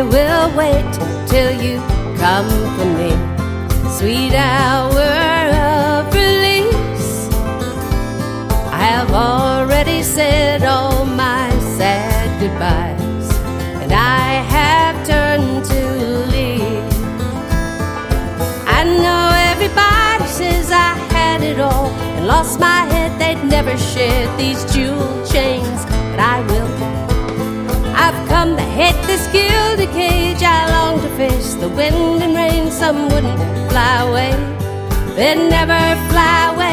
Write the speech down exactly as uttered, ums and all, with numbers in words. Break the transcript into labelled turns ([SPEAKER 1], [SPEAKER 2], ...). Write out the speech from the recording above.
[SPEAKER 1] will wait till you come for me. Sweet hour of release, I have already said all my sad goodbyes, and I have turned to leave. I know everybody says I had it all and lost my head, they'd never shed these jewel chains, but I will. I've come to hate this gilded cage. I long to face the wind and rain. Some wouldn't fly away, they'd never fly away.